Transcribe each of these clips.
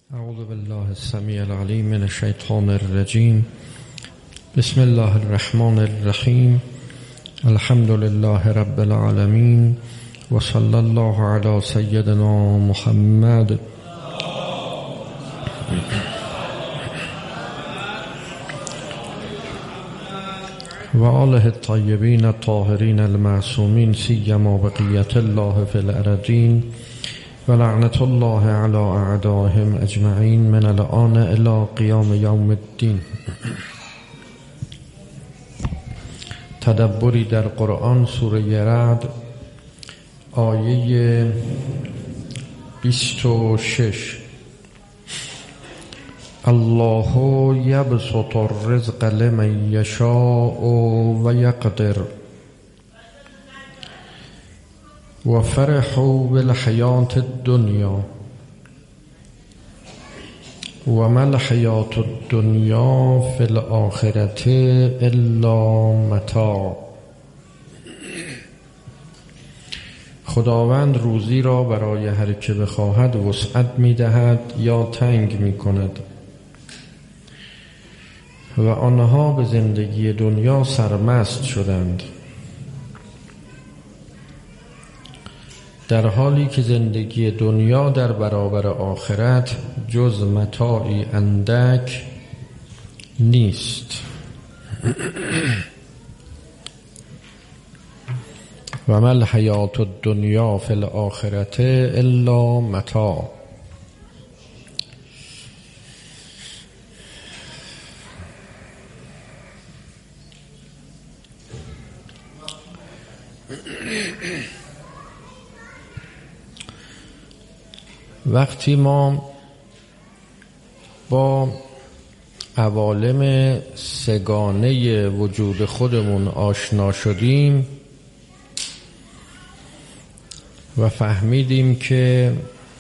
اعوذ بالله السمیع العلیم من الشیطان الرجیم. بسم الله الرحمن الرحیم. الحمد لله رب العالمین و صلی الله علی سیدنا محمد و آله الطیبین الطاهرین المعصومین سیما بقیة الله فی الارضین و لعنت الله علی اعدائهم اجمعین من الآن الی قیام یوم الدین. تدبری در قرآن، سوره رعد، آیه 26. الله یبسط الرزق لمن یشاء و یقدر و فرحوا بالحیاة الدنیا و ما الحیاة الدنیا فی الآخرة الا متاع. خداوند روزی را برای هر که بخواهد وسعت می‌دهد یا تنگ می‌کند و آنها به زندگی دنیا سرمست شدند، در حالی که زندگی دنیا در برابر آخرت جز متاعی اندک نیست. و ما الحیاة الدنیا فی الآخرة الا متاع. وقتی ما با عوالم سگانه وجود خودمون آشنا شدیم و فهمیدیم که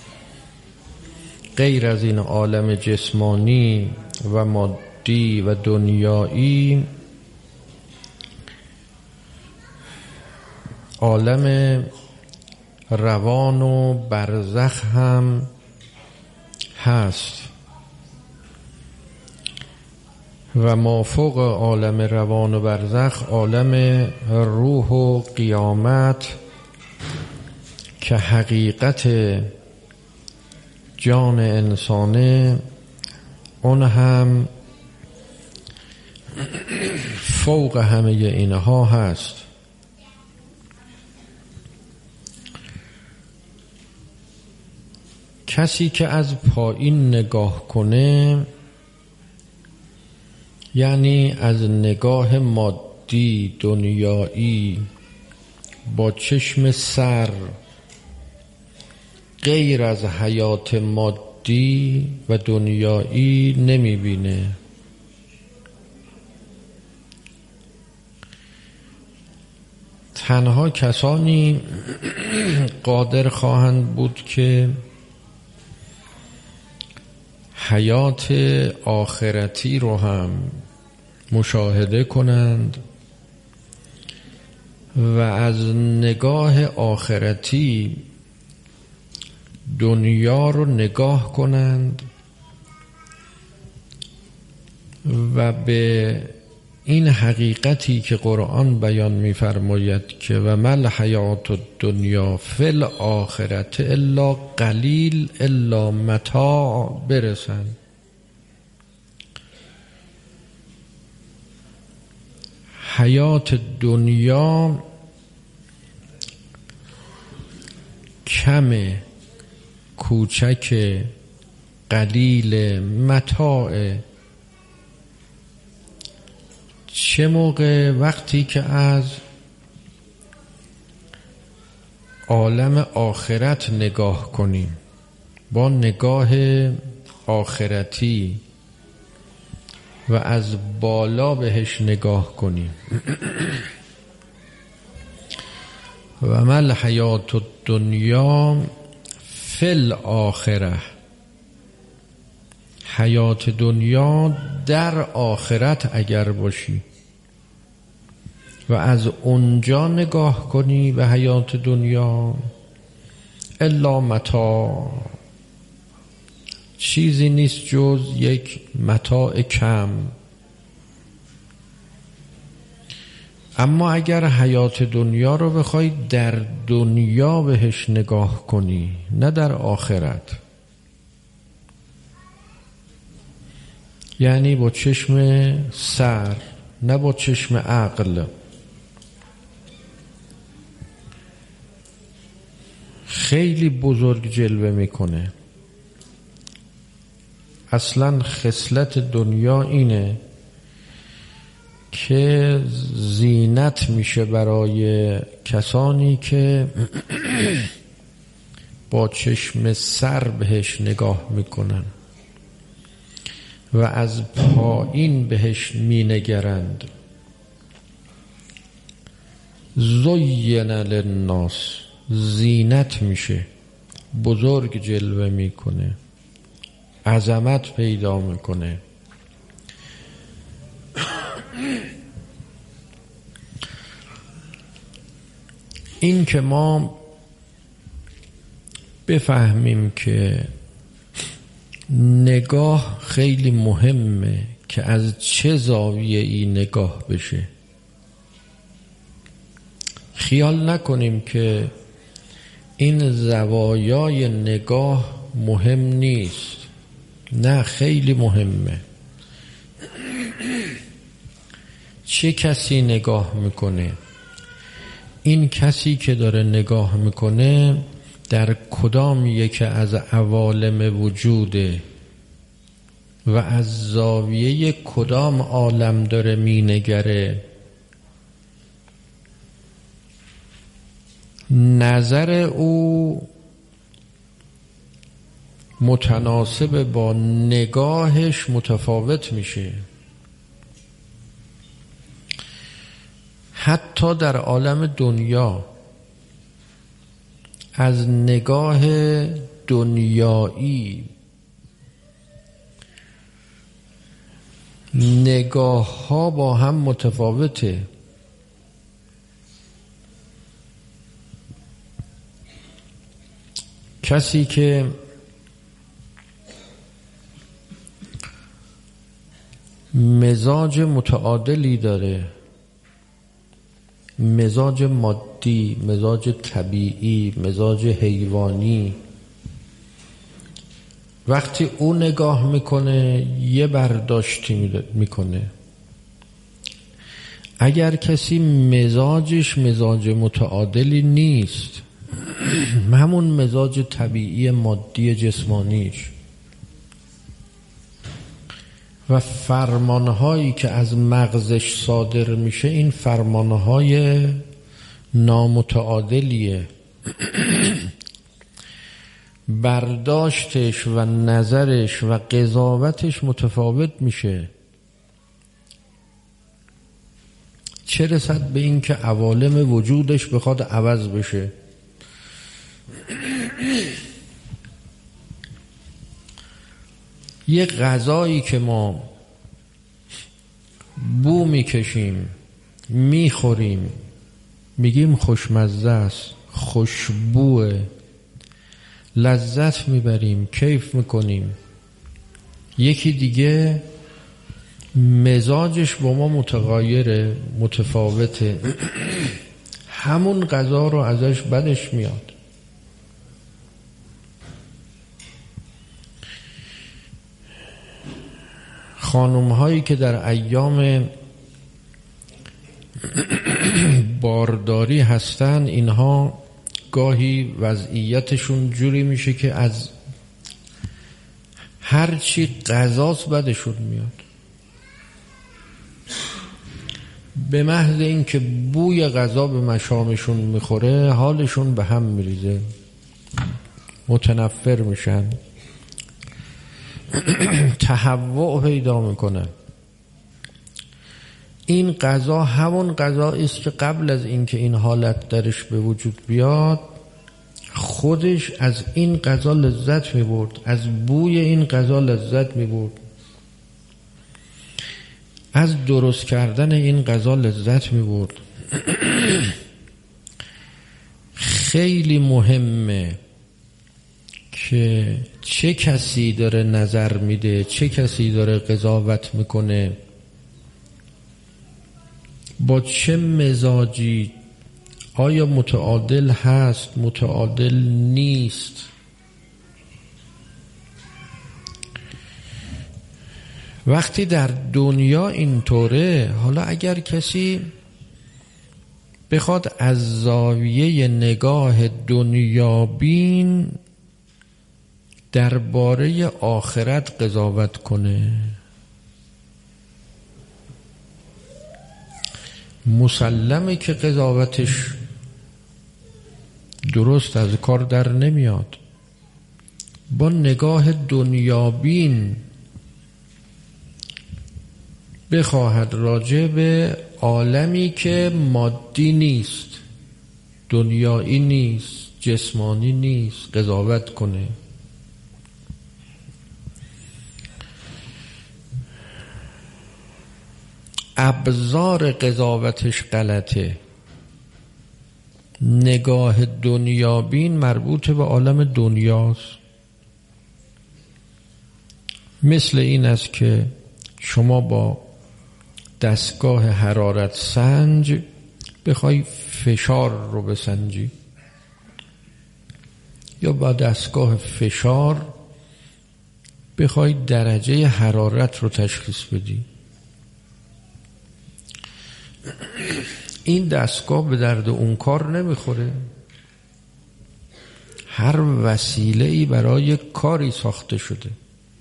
غیر از این عالم جسمانی و مادی و دنیایی، عالم روان و برزخ هم هست و مافوق عالم روان و برزخ عالم روح و قیامت که حقیقت جان انسانه، اون هم فوق همه اینها هست. کسی که از پایین نگاه کنه، یعنی از نگاه مادی دنیایی با چشم سر، غیر از حیات مادی و دنیایی نمیبینه. تنها کسانی قادر خواهند بود که حیات آخرتی رو هم مشاهده کنند و از نگاه آخرتی دنیا رو نگاه کنند و به این حقیقتی که قرآن بیان می‌فرماید که و ما الحیاة الدنیا فی الآخرة الا قلیل الا متاع برسند. حیات دنیا کم، کوچک، قلیل، متاع. چه موقع؟ وقتی که از عالم آخرت نگاه کنیم، با نگاه آخرتی و از بالا بهش نگاه کنیم. و ما الحیاة الدنیا فی الآخرة، حیات دنیا در آخرت اگر باشی و از اونجا نگاه کنی به حیات دنیا، الا متاع، چیزی نیست جز یک متاع کم. اما اگر حیات دنیا رو بخوای در دنیا بهش نگاه کنی، نه در آخرت، یعنی با چشم سر نه با چشم عقل، خیلی بزرگ جلوه میکنه. اصلا خصلت دنیا اینه که زینت میشه برای کسانی که با چشم سر بهش نگاه میکنن و از پایین بهش مینگرند. زین للناس، زینت میشه، بزرگ جلوه میکنه، عظمت پیدا میکنه. این که ما بفهمیم که نگاه خیلی مهمه که از چه زاویه ای نگاه بشه. خیال نکنیم که این زوایای نگاه مهم نیست. نه، خیلی مهمه. چه کسی نگاه میکنه؟ این کسی که داره نگاه میکنه در کدام یک از عوالم وجوده و از زاویه کدام عالم داره مینگره. نظر او متناسب با نگاهش متفاوت میشه. حتی در عالم دنیا از نگاه دنیایی نگاه ها با هم متفاوته. کسی که مزاج متعادلی داره، مزاج مادی، مزاج طبیعی، مزاج حیوانی، وقتی او نگاه میکنه یه برداشتی میکنه. اگر کسی مزاجش مزاج متعادلی نیست، همون مزاج طبیعی مادی جسمانیش و فرمانهایی که از مغزش صادر میشه، این فرمانهای نامتعادلیه. برداشتش و نظرش و قضاوتش متفاوت میشه. چه رسد به این که عوالم وجودش بخواد عوض بشه. یک غذایی که ما بو میکشیم، میخوریم، میگیم خوشمزه است، خوشبوه، لذت میبریم، کیف میکنیم. یکی دیگه مزاجش با ما متغایره، متفاوته، همون غذا رو ازش بدش میاد. خانم هایی که در ایام بارداری هستن، اینها گاهی وضعیتشون جوری میشه که از هرچی غذاست بدشون میاد. به محض اینکه بوی غذا به مشامشون میخوره حالشون به هم میریزه، متنفر میشن، تهوع پیدا میکنه. این غذا همون غذایی است که قبل از اینکه این حالت درش به وجود بیاد خودش از این غذا لذت میبرد، از بوی این غذا لذت میبرد، از درست کردن این غذا لذت میبرد. خیلی مهمه که چه کسی داره نظر میده، چه کسی داره قضاوت میکنه، با چه مزاجی، آیا متعادل هست، متعادل نیست. وقتی در دنیا اینطوره، حالا اگر کسی بخواد از زاویه نگاه دنیابین درباره آخرت قضاوت کنه، مسلمه که قضاوتش درست از کار در نمیاد. با نگاه دنیابین بخواهد راجع به عالمی که مادی نیست، دنیایی نیست، جسمانی نیست قضاوت کنه. ابزار قضاوتش غلطه. نگاه دنیابین مربوط به عالم دنیاست. مثل این است که شما با دستگاه حرارت سنج بخوای فشار رو بسنجی، یا با دستگاه فشار بخوای درجه حرارت رو تشخیص بدی. این دستگاه به درد اون کار نمیخوره. هر وسیله‌ای برای کاری ساخته شده.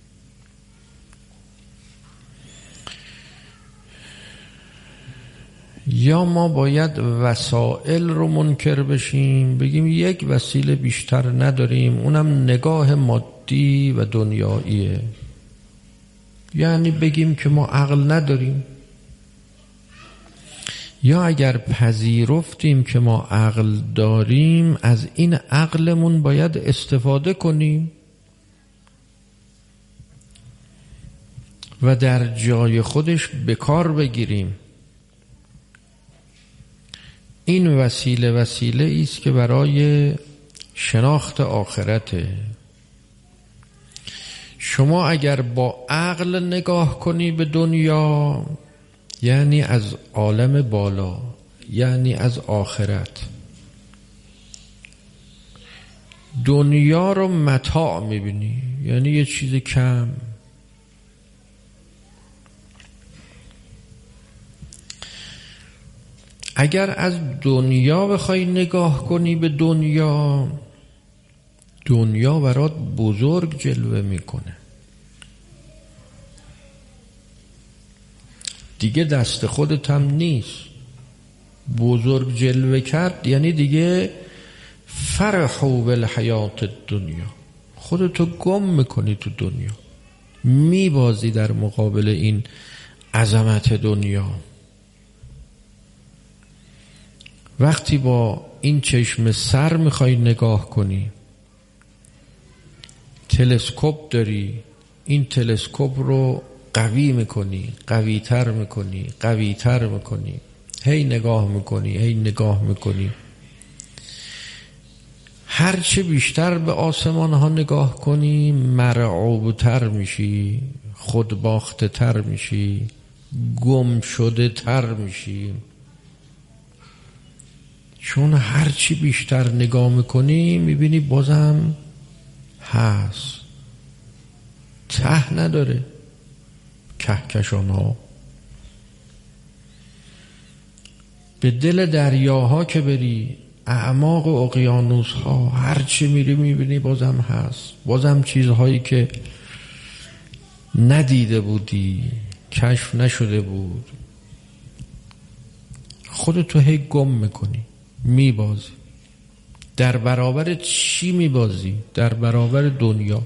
یا ما باید وسایل رو منکر بشیم، بگیم یک وسیله بیشتر نداریم، اونم نگاه مادی و دنیاییه. یعنی بگیم که ما عقل نداریم. یا اگر پذیرفتیم که ما عقل داریم، از این عقلمون باید استفاده کنیم و در جای خودش به کار بگیریم. این وسیله است که برای شناخت آخرته. شما اگر با عقل نگاه کنی به دنیا، یعنی از عالم بالا، یعنی از آخرت، دنیا رو متاع میبینی، یعنی یه چیز کم. اگر از دنیا بخوای نگاه کنی به دنیا، دنیا برات بزرگ جلوه میکنه. دیگه دست خودت هم نیست. بزرگ جلوه کرد یعنی دیگه فرحوا بالحیات الدنیا، خودتو گم میکنی تو دنیا، میبازی در مقابل این عظمت دنیا. وقتی با این چشم سر میخوای نگاه کنی، تلسکوپ داری، این تلسکوپ رو قوی میکنی، قویتر میکنی، قویتر میکنی، هی نگاه میکنی، هی نگاه میکنی. هرچه بیشتر به آسمان ها نگاه کنی، مرعوبتر میشی، خودباخته تر میشی، گم شده تر میشی. چون هرچی بیشتر نگاه میکنی میبینی بازم هست، ته نداره. کهکشان ها به دل دریاها که بری، اعماق اقیانوس ها، هرچی میری میبینی بازم هست، بازم چیزهایی که ندیده بودی، کشف نشده بود. خودتو هی گم میکنی، میبازی. در برابر چی میبازی؟ در برابر دنیا.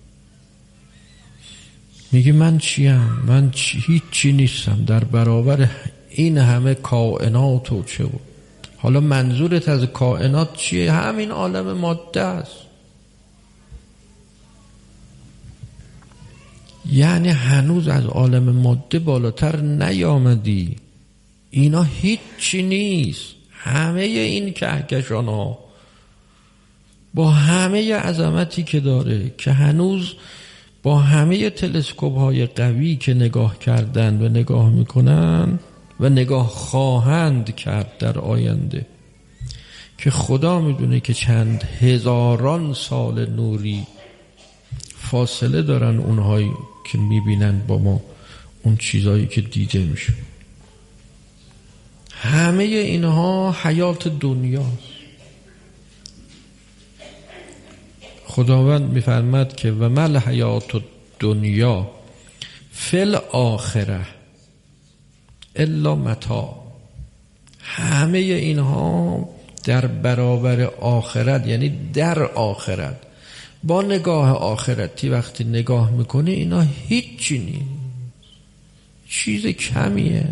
میگی من چیم؟ من هیچی نیستم در برابر این همه کائنات و چه بود. حالا منظورت از کائنات چیه؟ همین عالم ماده است. یعنی هنوز از عالم ماده بالاتر نیامدی. اینا هیچی نیست. همه این کهکشان ها با همه عظمتی که داره، که هنوز با همه تلسکوپ های قوی که نگاه کردن و نگاه میکنن و نگاه خواهند کرد در آینده، که خدا میدونه که چند هزاران سال نوری فاصله دارن اونهایی که میبینن با ما، اون چیزایی که دیده میشه. همه اینها حیات دنیاست. خداوند میفرماد که و مل حیات دنیا فی الاخره الا متاع. همه اینها در برابر آخرت، یعنی در آخرت، با نگاه آخرتی وقتی نگاه میکنه اینا هیچی نیست، چیز کمیه.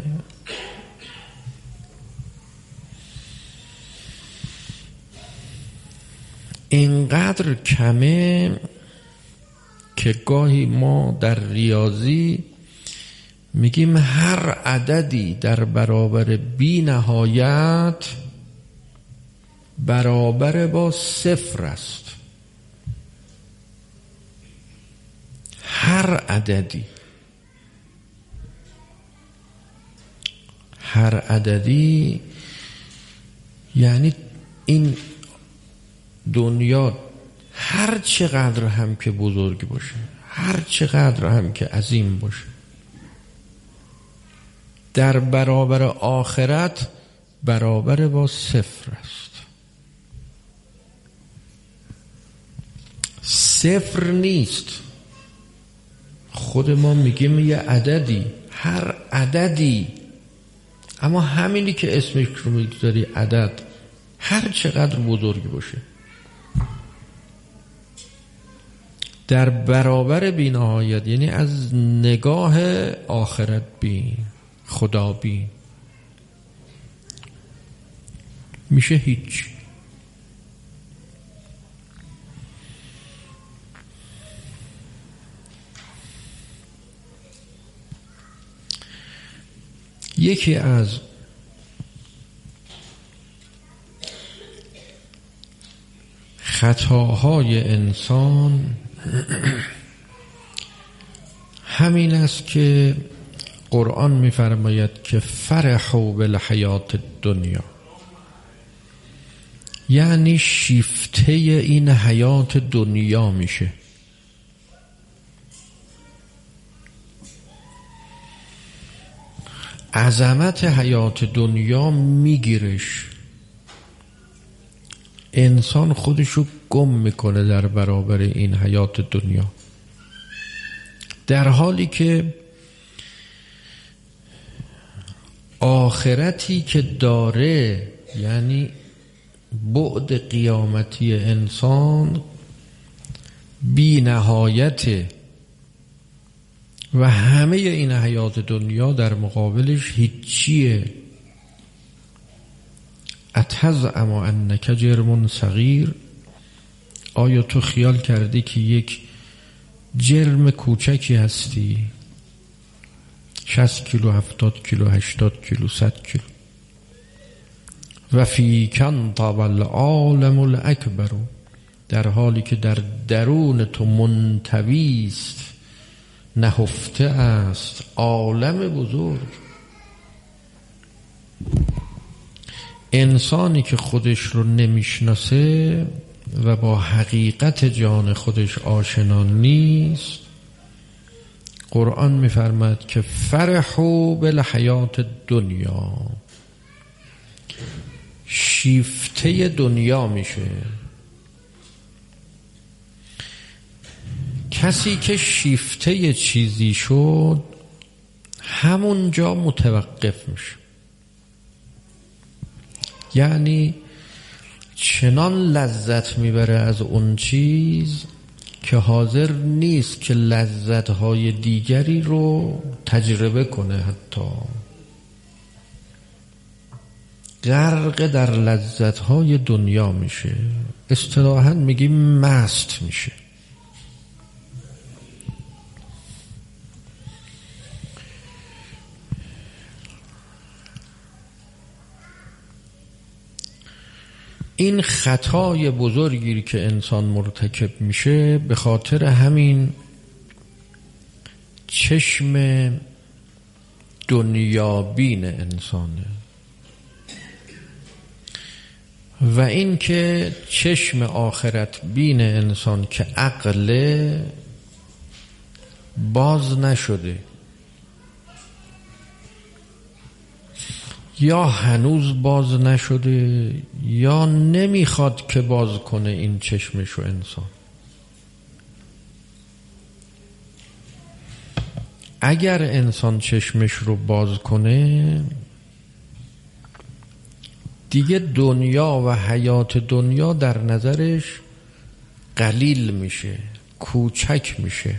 اینقدر کمه که گاهی ما در ریاضی میگیم هر عددی در برابر بی نهایت برابر با صفر است. هر عددی، هر عددی یعنی این دنیا هر چقدر هم که بزرگ باشه، هر چقدر هم که عظیم باشه، در برابر آخرت برابر با صفر است. صفر نیست. خود ما میگیم یه عددی، هر عددی، اما همینی که اسمش رو میگذاری عدد، هر چقدر بزرگ باشه، در برابر بی‌نهایت، یعنی از نگاه آخرت بین، خدا بین، میشه هیچ. یکی از خطاهای انسان همین است که قرآن می‌فرماید که فرحوا بالحیات الدنیا، یعنی شیفته این حیات دنیا میشه. عظمت حیات دنیا میگیرش، انسان خودشو گم میکنه در برابر این حیات دنیا، در حالی که آخرتی که داره، یعنی بعد قیامتی انسان بی نهایته و همه این حیات دنیا در مقابلش هیچیه. اتزعم انک جرم صغیر، آیا تو خیال کردی که یک جرم کوچکی هستی؟ 60 کیلو، 70 کیلو، 80 کیلو، 100 کیلو. و فیک انطب العالم الاکبر، در حالی که در درون تو منطوی است، نهفته است عالم بزرگ. انسانی که خودش رو نمیشناسه و با حقیقت جان خودش آشنا نیست، قرآن میفرماد که فرحوا بالحیات دنیا، شیفته دنیا میشه. کسی که شیفته چیزی شد همونجا متوقف میشه، یعنی چنان لذت میبره از اون چیز که حاضر نیست که لذت‌های دیگری رو تجربه کنه، حتی غرق در لذت‌های دنیا میشه. اصطلاحاً میگیم مست میشه. این خطای بزرگی که انسان مرتکب میشه به خاطر همین چشم دنیابین انسانه و این که چشم آخرت بین انسان که عقل باز نشده یا هنوز باز نشده یا نمیخواد که باز کنه این چشمشو انسان. اگر انسان چشمش رو باز کنه دیگه دنیا و حیات دنیا در نظرش قلیل میشه، کوچک میشه.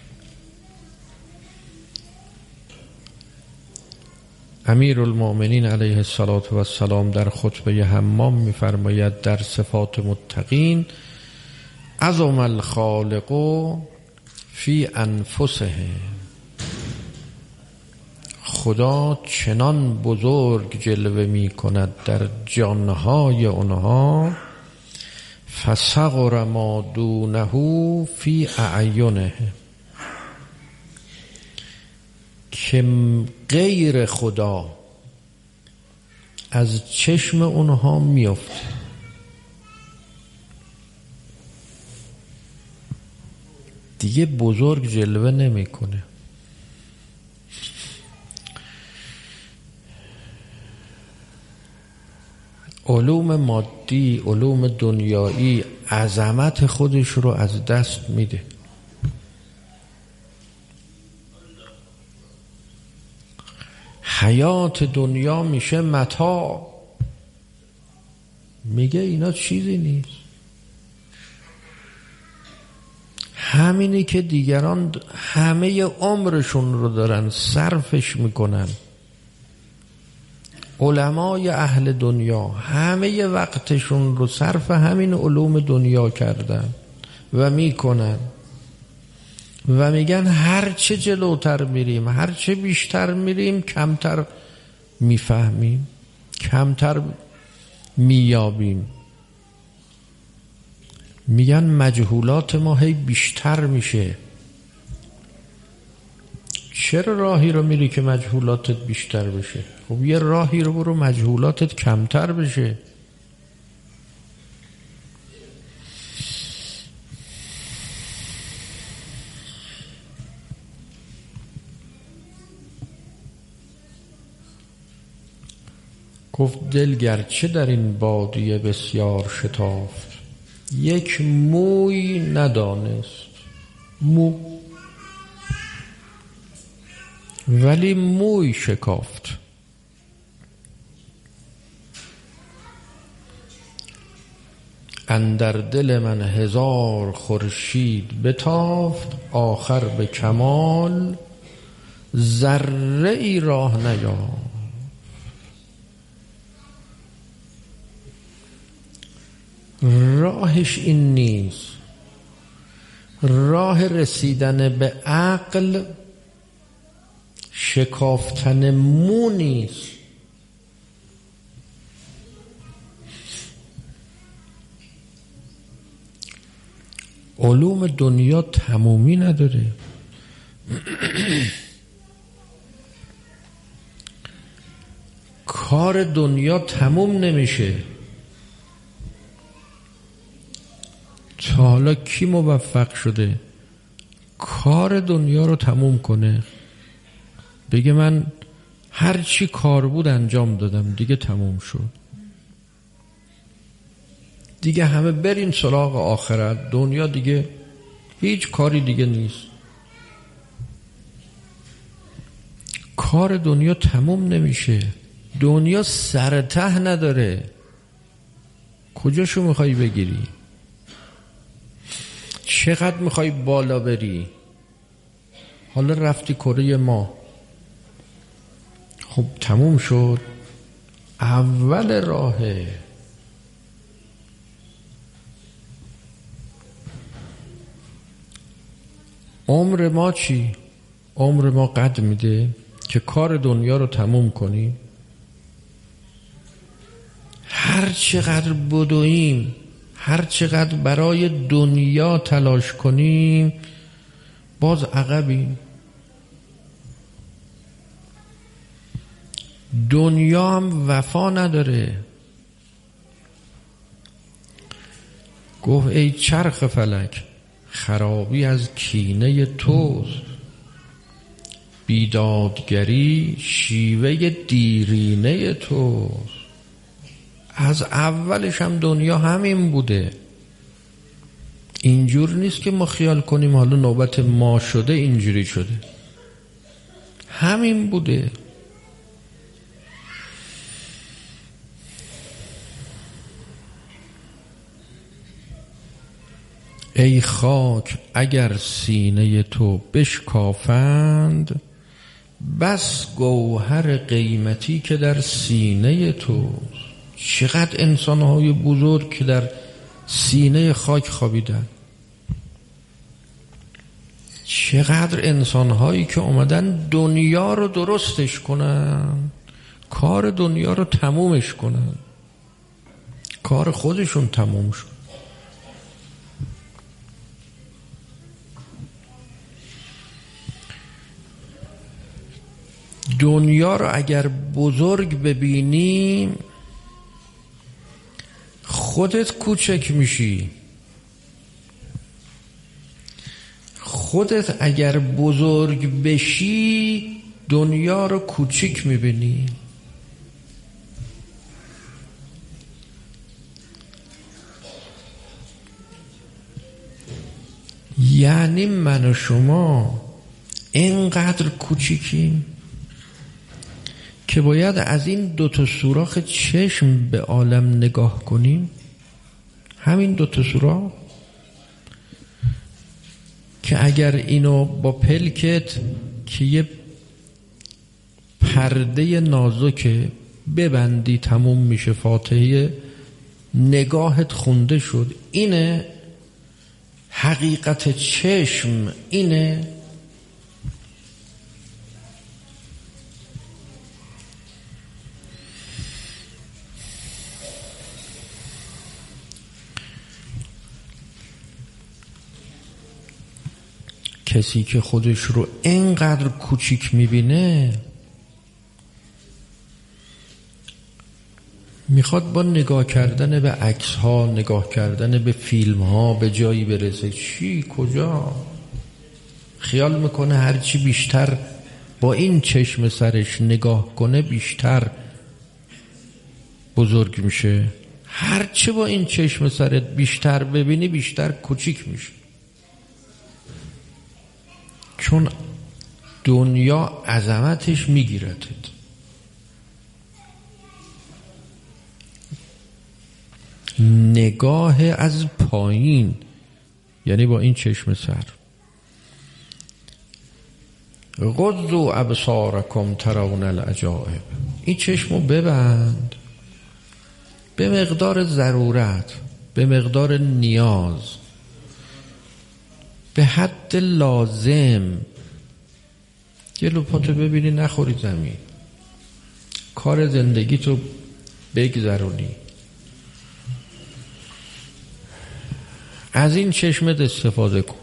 امیرالمؤمنین علیه السلام در خطبه حمام میفرماید در صفات متقین عظم الخالق فی انفسهم، خدا چنان بزرگ جلوه می کند در جانهای اونها فصغر ما دونه فی اعینه، که غیر خدا از چشم اونها میفته. دیگه بزرگ جلوه نمیکنه. علوم مادی، علوم دنیایی عظمت خودش رو از دست میده. حیات دنیا میشه متاع، میگه اینا چیزی نیست. همینی که دیگران همه عمرشون رو دارن صرفش میکنن، علمای اهل دنیا همه وقتشون رو صرف همین علوم دنیا کردن و میکنن و میگن هر چه جلوتر میریم، هر چه بیشتر میریم، کمتر میفهمیم، کمتر مییابیم. میگن مجهولات ما هی بیشتر میشه. چرا راهی رو میری که مجهولاتت بیشتر بشه؟ خب یه راهی رو برو مجهولاتت کمتر بشه. گفت دل گرچه در این بادیه بسیار شتافت، یک موی ندانست، ولی موی شکافت. اندر دل من هزار خورشید بتافت، آخر به کمال ذره ای راه نیافت. راهش این نیست. راه رسیدن به عقل شکافتن مو نیست. علوم دنیا تمومی نداره. کار دنیا تموم نمیشه. تا حالا کی موفق شده کار دنیا رو تموم کنه، بگه من هر چی کار بود انجام دادم، دیگه تموم شد، دیگه همه برین سراغ آخرت، دنیا دیگه هیچ کاری دیگه نیست. کار دنیا تموم نمیشه. دنیا سر ته نداره. کجاشو میخوای بگیری؟ چقدر میخوای بالا بری؟ حالا رفتی کره ما، خب تموم شد. اول راهه. عمر ما چی؟ عمر ما قد میده که کار دنیا رو تموم کنی؟ هر چقدر بدویم، هر چقدر برای دنیا تلاش کنیم، باز عقبیم. دنیا هم وفا نداره. گفت ای چرخ فلک، خرابی از کینه توست، بیدادگری شیوه دیرینه توست. از اولش هم دنیا همین بوده. اینجور نیست که ما خیال کنیم حالا نوبت ما شده اینجوری شده. همین بوده. ای خاک اگر سینه تو بشکافند، بس گوهر قیمتی که در سینه توست. چقدر انسان‌های بزرگ که در سینه خاک خوابیدن، چقدر انسان‌هایی که اومدن دنیا رو درستش کنن، کار دنیا رو تمومش کنن، کار خودشون تموم شد. دنیا رو اگر بزرگ ببینیم خودت کوچک میشی. خودت اگر بزرگ بشی دنیا رو کوچک میبینی. یعنی من و شما اینقدر کوچیکیم که باید از این دوتا سوراخ چشم به عالم نگاه کنیم. همین دوتا سوراخ که اگر اینو با پلکت که یه پرده نازک ببندی تموم میشه، فاتحه نگاهت خونده شد. اینه حقیقت چشم، اینه. کسی که خودش رو اینقدر کوچیک میبینه میخواد با نگاه کردن به عکس ها، نگاه کردن به فیلم ها به جایی برسه. چی؟ کجا؟ خیال میکنه هرچی بیشتر با این چشم سرش نگاه کنه بیشتر بزرگ میشه. هرچی با این چشم سرت بیشتر ببینی بیشتر کوچیک میشه. چون دنیا عظمتش میگیرتت. نگاه از پایین، یعنی با این چشم سر. غضوا ابصارکم ترون العجائب. این چشمو ببند به مقدار ضرورت، به مقدار نیاز، به حد لازم. جلو پاتو ببینی نخوری زمین، کار زندگی تو بگذرونی. از این چشمت استفاده کن.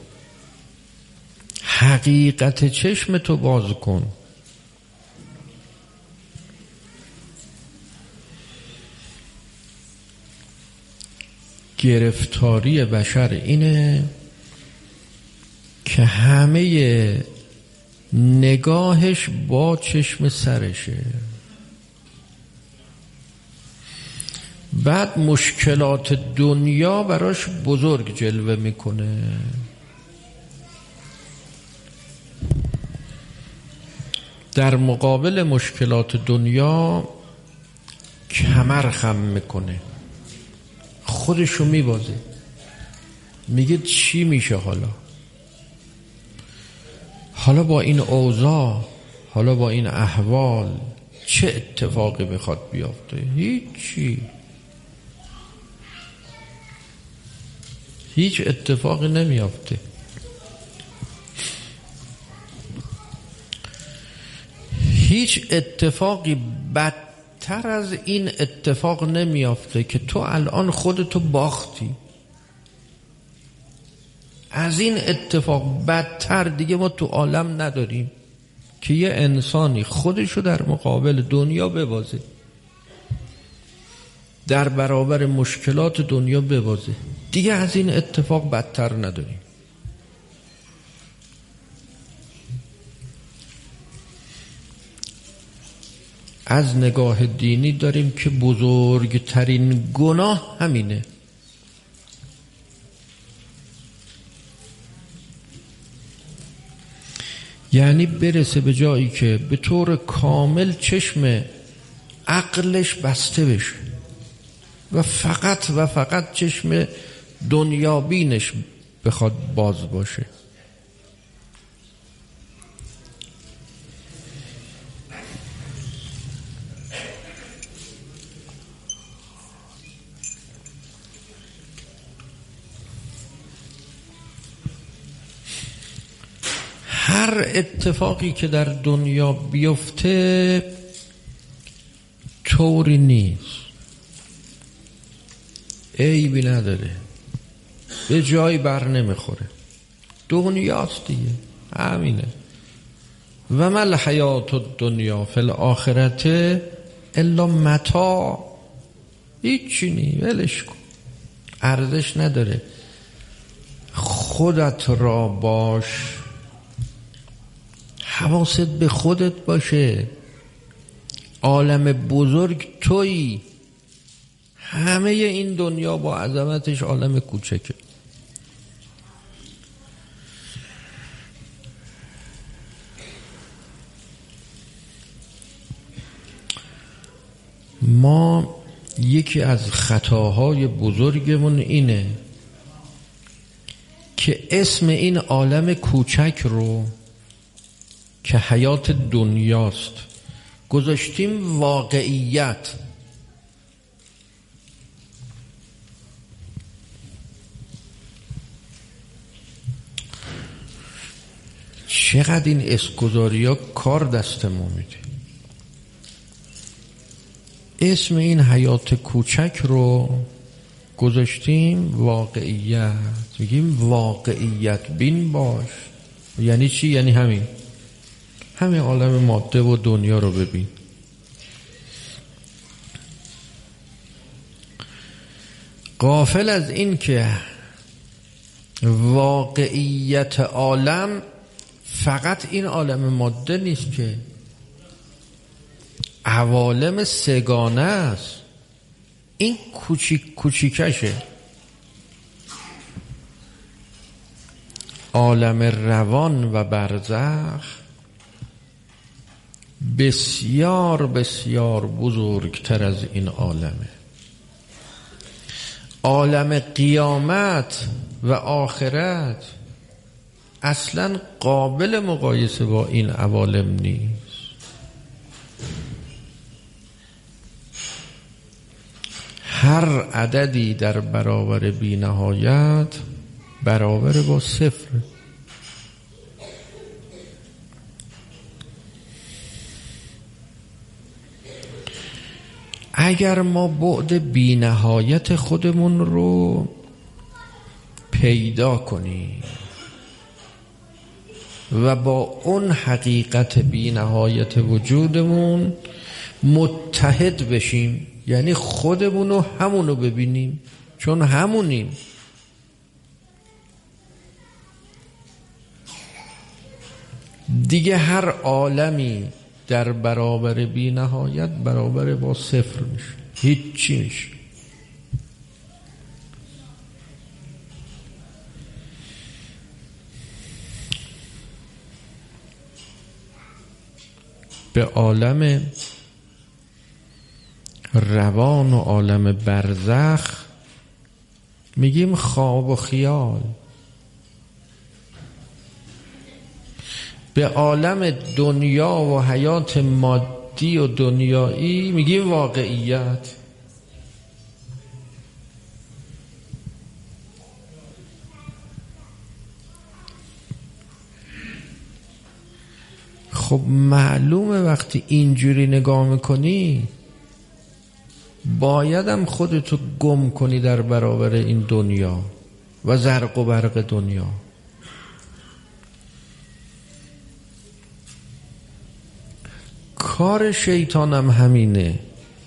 حقیقت چشم تو باز کن. گرفتاری بشر اینه که همه نگاهش با چشم سرشه. بعد مشکلات دنیا براش بزرگ جلوه میکنه. در مقابل مشکلات دنیا کمر خم میکنه، خودشو میبازه، میگه چی میشه حالا با این اوضاع، حالا با این احوال چه اتفاقی میخواد بیافته؟ هیچ اتفاقی نمیافته. هیچ اتفاقی بدتر از این اتفاق نمیافته که تو الان خودتو باختی. از این اتفاق بدتر دیگه ما تو عالم نداریم که یه انسانی خودشو در مقابل دنیا ببازه، در برابر مشکلات دنیا ببازه. دیگه از این اتفاق بدتر نداریم. از نگاه دینی داریم که بزرگترین گناه همینه. یعنی برسه به جایی که به طور کامل چشم عقلش بسته بشه و فقط چشم دنیابینش بخواد باز باشه. هر اتفاقی که در دنیا بیفته طوری نیست، عیبی نداره، به جای بر نمیخوره، دنیاست دیگه، همینه. و ما الحیات الدنیا فی الاخرت الا متاع. هیچی نی، ولش کن، ارزش نداره. خودت را باش، حواست به خودت باشه. عالم بزرگ تویی، همه این دنیا با عظمتش عالم کوچکه. ما یکی از خطاهای بزرگمون اینه که اسم این عالم کوچک رو که حیات دنیاست گذاشتیم واقعیت. چقدر این اسمگذاری ها کار دست ما میده. اسم این حیات کوچک رو گذاشتیم واقعیت. میگیم واقعیت بین باش. یعنی چی؟ یعنی همین عالم ماده و دنیا رو ببین. غافل از این که واقعیت عالم فقط این عالم ماده نیست، که عوالم سگانه است. این کوچیکشه. عالم روان و برزخ بسیار بسیار بزرگتر از این عالمه. عالم قیامت و آخرت اصلا قابل مقایسه با این عوالم نیست. هر عددی در برابر بی نهایت برابر با صفر. اگر ما بعد بی نهایت خودمون رو پیدا کنیم و با اون حقیقت بی نهایت وجودمون متحد بشیم، یعنی خودمونو همونو ببینیم، چون همونیم، دیگه هر عالمی در برابر بی نهایت برابر با صفر میشه، هیچی میشه. به عالم روان و عالم برزخ میگیم خواب و خیال. به عالم دنیا و حیات مادی و دنیایی میگیم واقعیت. خب معلومه وقتی اینجوری نگاه میکنی بایدم خودتو گم کنی در برابر این دنیا و زرق و برق دنیا. کار شیطانم همینه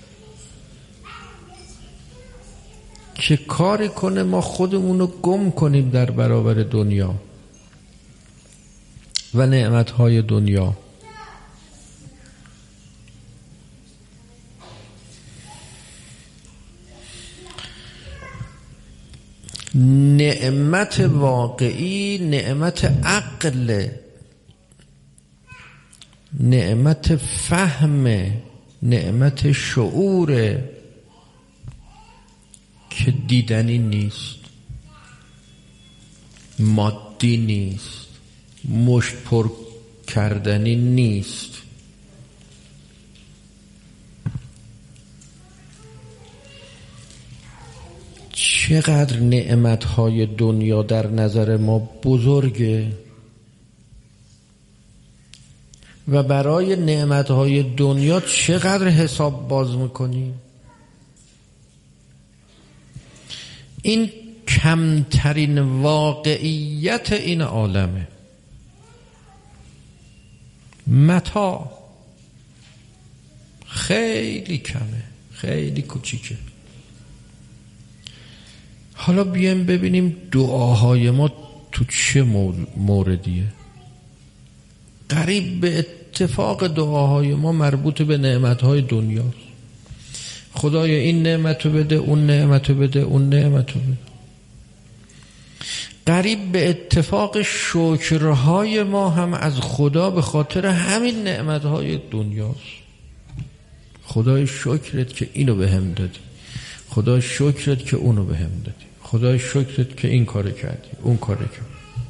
که کاری کنه ما خودمونو گم کنیم در برابر دنیا و نعمتهای دنیا. نعمت واقعی نعمت عقل، نعمت فهم، نعمت شعور که دیدنی نیست، مادی نیست، مشت پر کردنی نیست. چقدر نعمتهای دنیا در نظر ما بزرگه و برای نعمتهای دنیا چقدر حساب باز میکنیم. این کمترین واقعیت این عالمه. متاع خیلی کمه، خیلی کوچیکه. حالا بیایم ببینیم دعاهای ما تو چه موردیه. قریب به اتفاق دعاهای ما مربوط به نعمتهای دنیاست. خدای این نعمتو بده، اون نعمتو بده، اون نعمتو بده. قریب به اتفاق شکرهای ما هم از خدا به خاطر همین نعمتهای دنیاست. خدای شکرت که اینو بهم دادی، خدای شکرت که اونو بهم دادی، خدای شکرت که این کارو کردی، اون کارو کردی.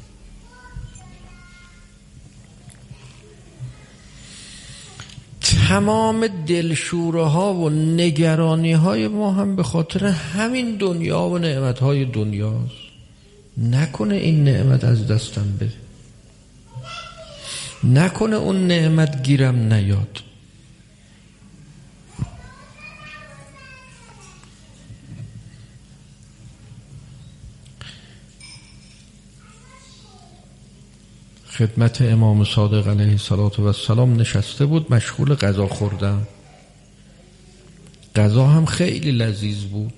تمام دلشوره ها و نگرانی های ما هم به خاطر همین دنیا و نعمت های دنیاست. نکنه این نعمت از دستم بره، نکنه اون نعمت گیرم نیاد. خدمت امام صادق علیه السلام نشسته بود، مشغول غذا خوردن. غذا هم خیلی لذیذ بود.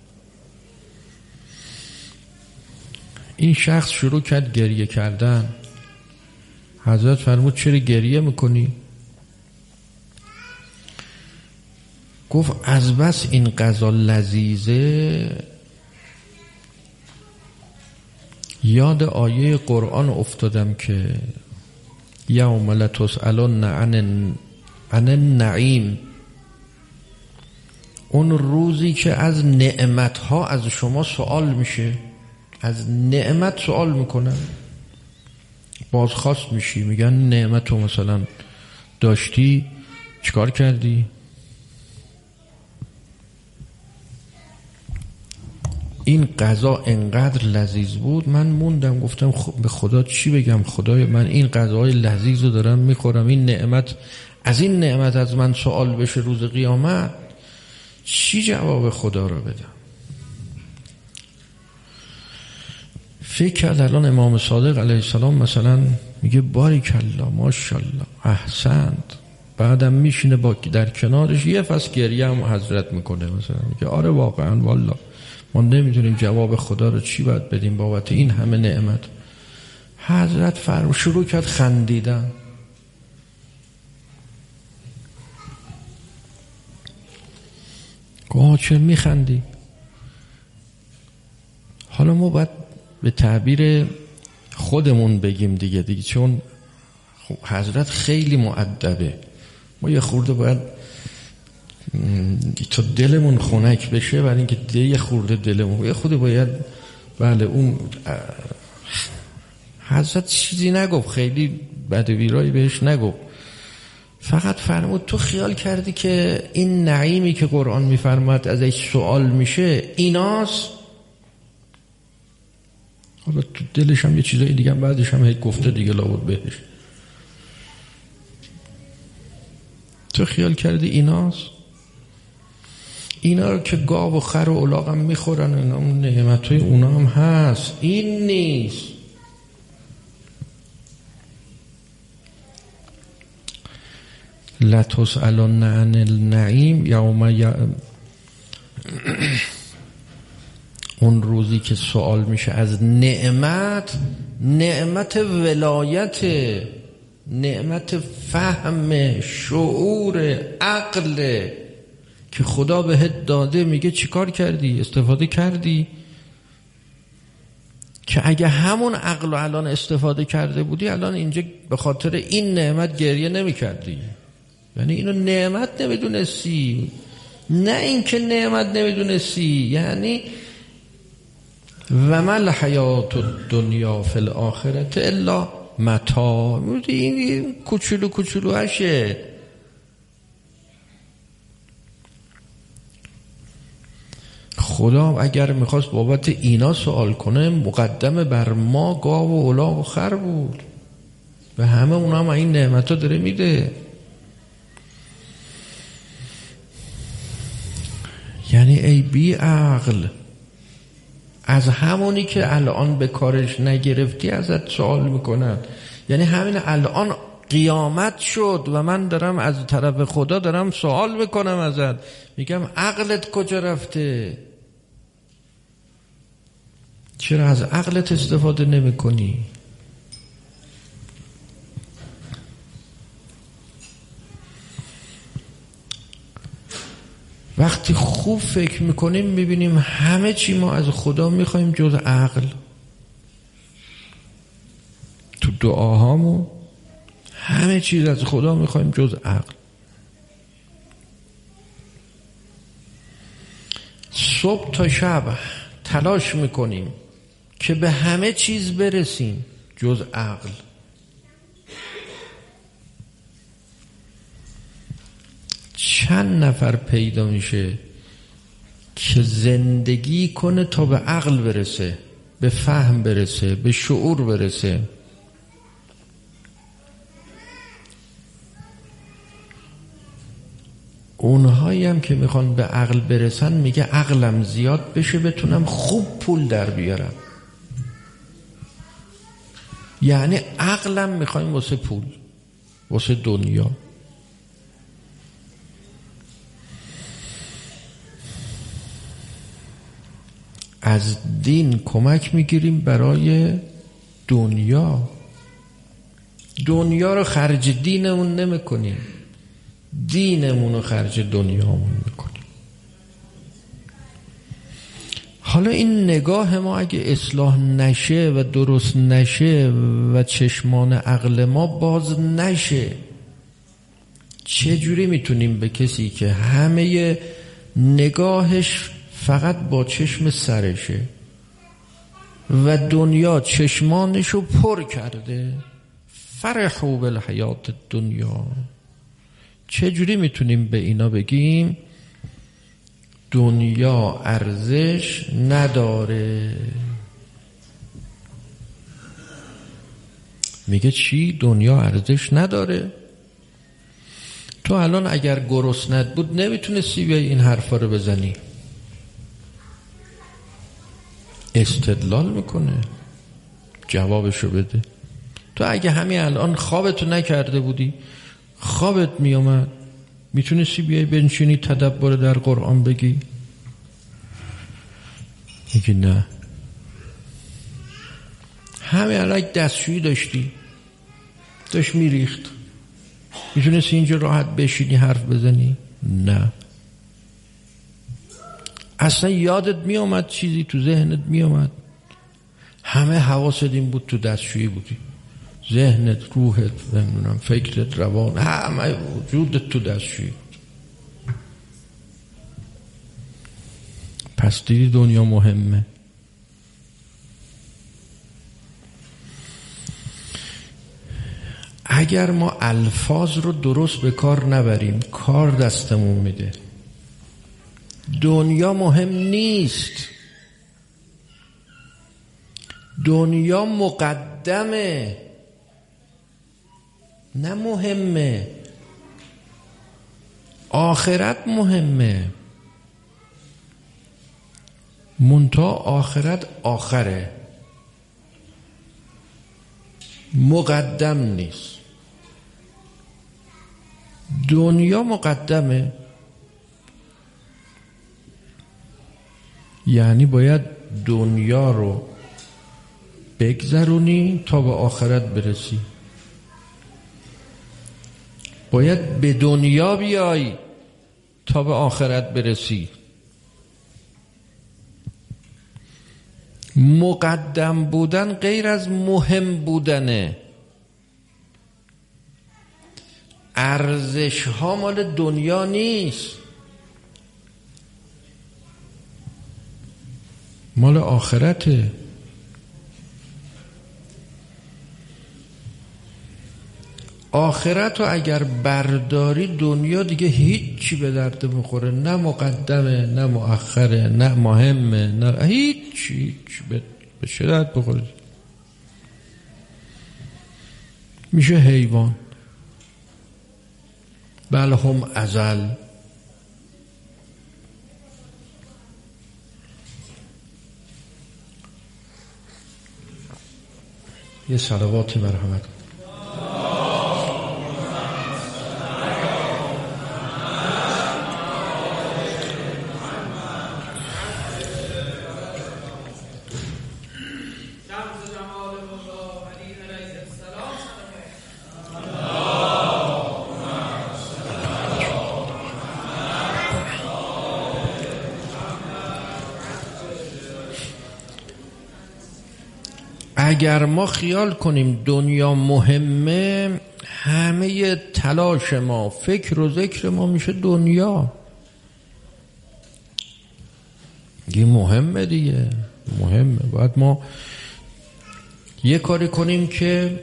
این شخص شروع کرد گریه کردن. حضرت فرمود چرا گریه میکنی؟ گفت از بس این غذا لذیذه یاد آیه قرآن افتادم که یوم لتسألن عن النعیم، اون روزی که از نعمتها از شما سوال میشه، از نعمت سوال میکنن، بازخواست میشی، میگن نعمتو مثلا داشتی چیکار کردی؟ این غذا انقدر لذیذ بود من موندم، گفتم به خدا چی بگم؟ خدای من این غذای لذیذ رو دارم میخورم، این نعمت، از این نعمت از من سوال بشه روز قیامت، چی جواب خدا رو بدم؟ فکر کرد الان امام صادق علیه السلام مثلا میگه باریکالله ماشاءالله احسنت، بعدم میشینه با در کنارش یه فصل گریه هم حضرت میکنه، مثلا میگه آره واقعا والله ما نمیدونیم جواب خدا رو چی باید بدیم بابت این همه نعمت. حضرت شروع کرد خندیدن. گفت چه میخندی؟ حالا ما باید به تعبیر خودمون بگیم دیگه چون حضرت خیلی مؤدبه، ما یه خورده باید تا دلمون خنک بشه، برای اینکه یه خورده دلمون یه خورده باید بله اون حضرت چیزی نگفت، خیلی بدویرایی بهش نگفت، فقط فرمود تو خیال کردی که این نعیمی که قرآن میفرماد ازش سوال میشه ایناست؟ حالا تو دلش هم یه چیزای دیگه هم بعدش هم هی گفته دیگه لابد بهش، تو خیال کردی ایناست؟ اینا رو که گاو و خر و الاغ هم میخورن، اینا نعمتای اونا هم هست، این نیست. لتسألن عن النعیم یوم اون روزی که سوال میشه از نعمت، نعمت ولایت، نعمت فهم، شعور، عقل که خدا بهت داده، میگه چیکار کردی؟ استفاده کردی؟ که اگه همون عقل رو الان استفاده کرده بودی، الان اینجا به خاطر این نعمت گریه نمی کردی. یعنی اینو نعمت نمیدونستی، نه اینکه نعمت نمیدونستی. یعنی و ما الحیات الدنیا فی الاخرة الا متاع. این کوچولو کوچولوشه. خدا اگر میخواست بابت اینا سوال کنه، مقدم بر ما گاو و الاغ و خر بود، به همه اونا هم این نعمت‌ها داره میده. یعنی ای بی عقل، از همونی که الان به کارش نگرفتی ازت سوال میکنن. یعنی همین الان قیامت شد و من دارم از طرف خدا دارم سوال میکنم ازت، میگم عقلت کجا رفته؟ چرا از عقلت استفاده نمی کنی؟ وقتی خوب فکر میکنیم میبینیم همه چی ما از خدا میخوایم جز عقل. تو دعاهامون همه چیز از خدا میخوایم جز عقل. صبح تا شب تلاش میکنیم که به همه چیز برسیم جز عقل. چند نفر پیدا میشه که زندگی کنه تا به عقل برسه، به فهم برسه، به شعور برسه. اونهایی هم که میخوان به عقل برسن میگه عقلم زیاد بشه بتونم خوب پول در بیارم. یعنی عقلم میخوایم واسه پول، واسه دنیا. از دین کمک میگیریم برای دنیا. دنیا رو خرج دینمون نمیکنیم، دینمون رو خرج دنیامون میکنیم. حالا این نگاه ما اگه اصلاح نشه و درست نشه و چشمان عقل ما باز نشه، چجوری میتونیم به کسی که همه نگاهش فقط با چشم سرشه و دنیا چشمانشو پر کرده، فرحوا بالحیات الدنیا، چجوری میتونیم به اینا بگیم دنیا ارزش نداره؟ میگه چی؟ دنیا ارزش نداره؟ تو الان اگر گرسنت بود نمیتونستی بیای این حرفا رو بزنی. استدلال میکنه، جوابشو بده. تو اگه همین الان خوابتو نکرده بودی، خوابت میومد، میتونستی بیای بنشینی تدبر در قرآن بگی؟ میگی نه. همین الان دستشویی داشتی، داشت میریخت، میتونستی اینجا راحت بشینی حرف بزنی؟ نه. اصلا یادت میومد؟ چیزی تو ذهنت میومد؟ همه حواست این بود تو دستشویی بودی، ذهنت، روحت، نمیدونم فکرت، روان، همه وجودت تو دستشویی بود. پس دیدی دنیا مهمه. اگر ما الفاظ رو درست به کار نبریم، کار دستمون میده. دنیا مهم نیست، دنیا مقدمه، نه مهمه. آخرت مهمه. منتها آخرت آخره، مقدم نیست. دنیا مقدمه، یعنی باید دنیا رو بگذرونی تا به آخرت برسی. باید به دنیا بیای تا به آخرت برسی. مقدم بودن غیر از مهم بودنه. ارزش ها مال دنیا نیست، مال آخرته. آخرت رو اگر برداری دنیا دیگه هیچی به درد میخوره، نه مقدمه نه مؤخره نه مهمه نه هیچی به چه درد بخوره؟ میشه حیوان. بل هم ازل. یه صلواتی مرحمت. اگر ما خیال کنیم دنیا مهمه، همه تلاش ما، فکر و ذکر ما میشه دنیا. دیگه مهمه دیگه، مهمه. باید ما یه کاری کنیم که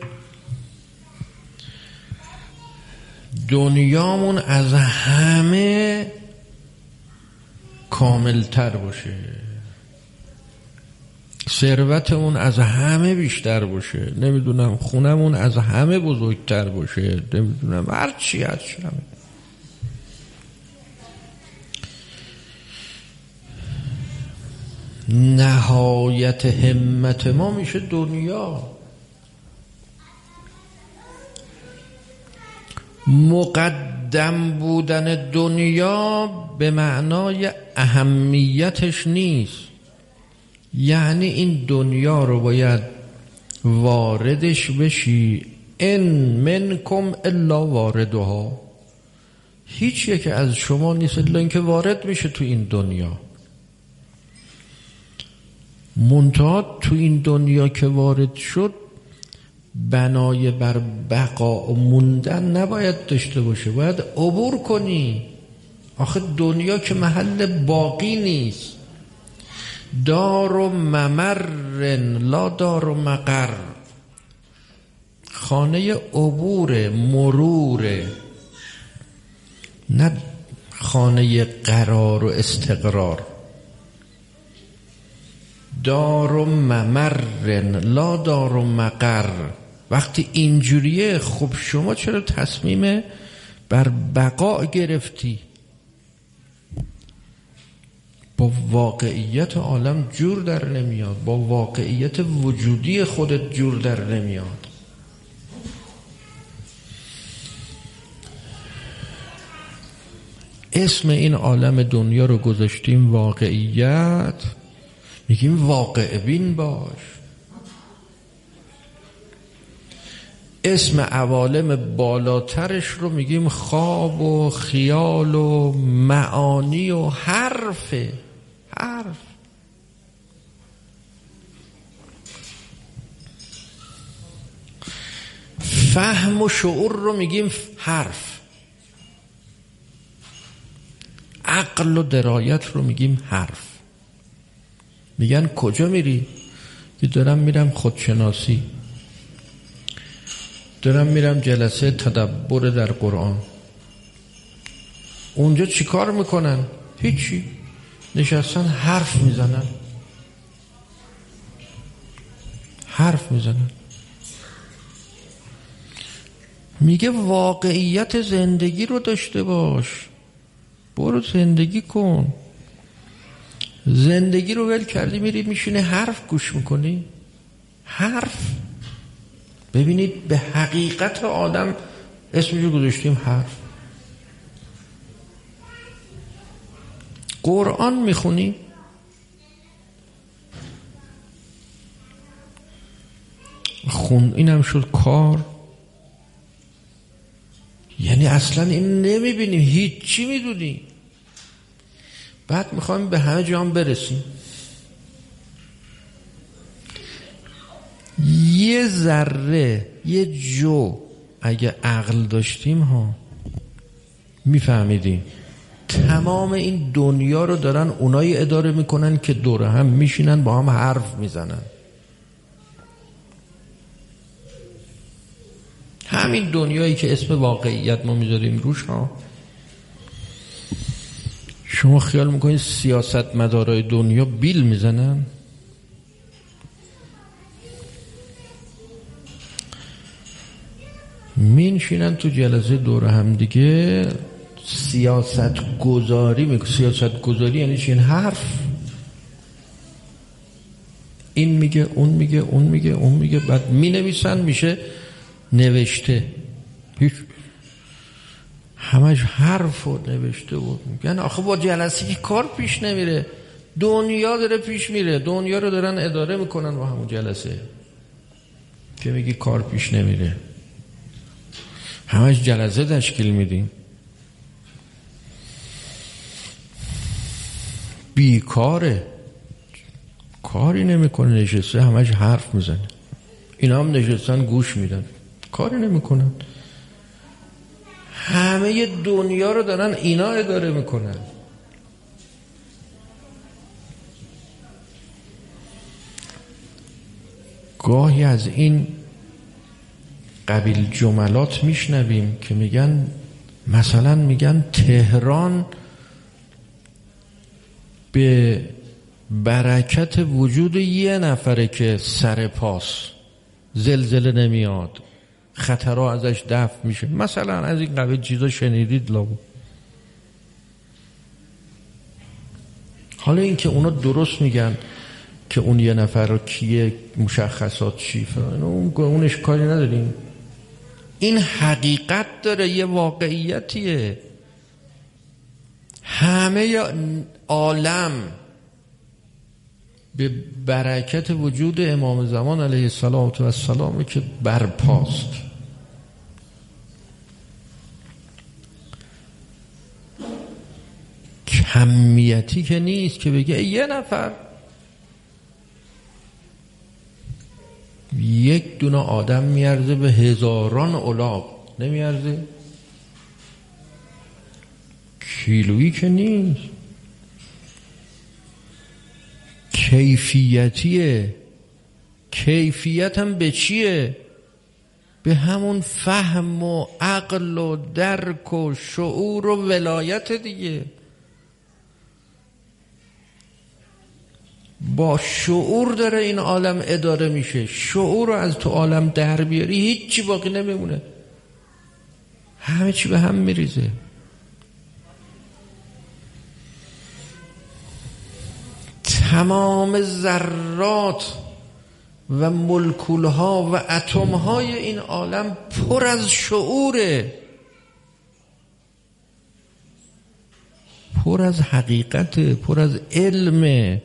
دنیامون از همه کاملتر باشه، ثروتمون از همه بیشتر باشه، نمیدونم خونمون از همه بزرگتر باشه، نمیدونم هرچی همه. نهایت همت ما میشه دنیا. مقدم بودن دنیا به معنای اهمیتش نیست، یعنی این دنیا رو باید واردش بشی. ان منکم الا واردها. هیچ یک از شما نیست الا اینکه وارد میشه تو این دنیا. منتها تو این دنیا که وارد شد بنای بر بقا و موندن نباید داشته باشه، باید عبور کنی. آخه دنیا که محل باقی نیست. دار و ممرن لا دار و مقر. خانه عبور، مرور، نه خانه قرار و استقرار. دار و ممرن لا دار و مقر. وقتی اینجوریه خب شما چرا تصمیم بر بقا گرفتی؟ با واقعیت عالم جور در نمیاد، با واقعیت وجودی خودت جور در نمیاد. اسم این عالم دنیا رو گذاشتیم واقعیت، میگیم واقع بین باش. اسم عوالم بالاترش رو میگیم خواب و خیال و معانی و حرف. فهم و شعور رو میگیم حرف. عقل و درایت رو میگیم حرف. میگن کجا میری؟ که دارم میرم خودشناسی، دارم میرم جلسه تدبر در قرآن. اونجا چی کار میکنن؟ هیچی، نشستن حرف میزنن. میگه واقعیت زندگی رو داشته باش، برو زندگی کن. زندگی رو ول کردی میری میشینه حرف گوش میکنی. حرف. ببینید به حقیقت آدم اسمشو گذاشتیم حرف. قرآن میخونی، اینم شد کار. یعنی اصلا این نمیبینیم، هیچی میدونی. بعد میخوایم به همه جا هم برسیم. یه ذره، یه جو اگه عقل داشتیم ها میفهمیدیم تمام این دنیا رو دارن اونایی اداره میکنن که دور هم میشینن با هم حرف میزنن. همین دنیایی که اسم واقعیت ما میذاریم روش ها. شما خیال میکنید سیاست مدارای دنیا بیل میزنن؟ مینشینن تو جلسه دور هم دیگه سیاست گذاری میکنن. سیاست گذاری یعنی چین؟ حرف. این میگه، اون میگه، اون میگه، اون میگه، بعد مینویسن میشه نوشته. هیچ همش حرف و نوشته بود. میگن آخه با جلسه که کار پیش نمیره. دنیا داره پیش میره، دنیا رو دارن اداره میکنن با همون جلسه که میگی کار پیش نمیره. همش جلسه تشکیل میدیم. بیکاره، کاری نمیکنه، نشسته همش حرف میزنه. اینا هم نشستن گوش میدن، کاری نمیکنن. همه دنیا رو دارن اینا اداره میکنن. گاهی از این قبیل جملات میشنویم که میگن، مثلا میگن تهران به برکت وجود یه نفره که سر پاس، زلزله نمیاد، خطرها ازش دفع میشه. مثلا از این قبیل چیزا شنیدید لابد. حالا این که اونا درست میگن که اون یه نفر رو کیه، مشخصات چی، اونش کاری نداریم. این حقیقت داره، یه واقعیتیه. همه عالم به برکت وجود امام زمان علیه السلام که برپاست. کمیتی که نیست که بگه یه نفر، یک دونه آدم میارزه به هزاران الاغ، نمیارزه؟ کیلویی که نیست. کیفیتیه. کیفیت هم به چیه؟ به همون فهم و عقل و درک و شعور و ولایت دیگه. با شعور داره این عالم اداره میشه. شعور رو از تو عالم در بیاری هیچی باقی نمیمونه، همه چی به هم میریزه. تمام ذرات و مولکولها و اتمهای این عالم پر از شعوره، پر از حقیقت، پر از علم.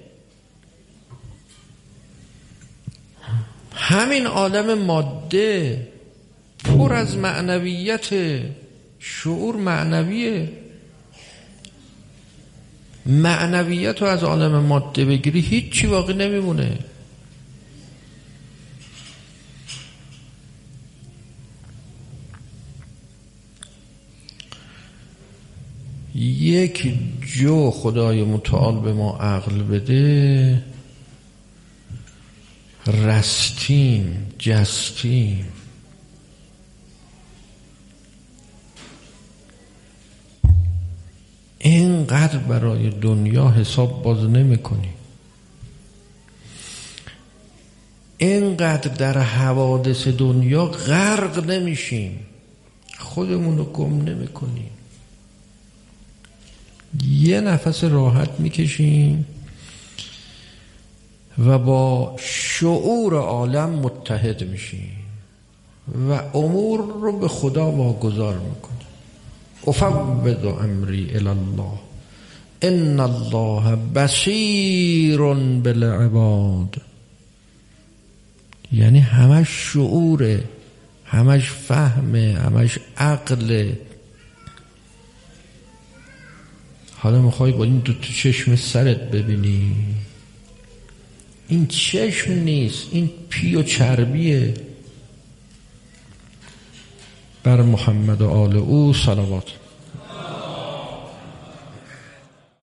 همین عالم ماده پر از معنویت. شعور معنویه. معنویت رو از عالم ماده بگیری هیچی باقی نمیمونه. یک جو خدای متعال به ما عقل بده، رستیم، جستیم. اینقدر برای دنیا حساب باز نمی کنی، اینقدر در حوادث دنیا غرق نمیشیم، خودمون رو گم نمی کنیم. یه نفس راحت میکشیم، و با شعور عالم متحد میشی و امور رو به خدا واگذار میکنی. افوض امری الی الله ان الله بصیر بالعباد. یعنی همش شعوره، همش فهمه، همش عقله. حالا میخوای با این 2 چشم سرت ببینی، این چشم نیست، این پی و چربیه. بر محمد و آل او صلوات.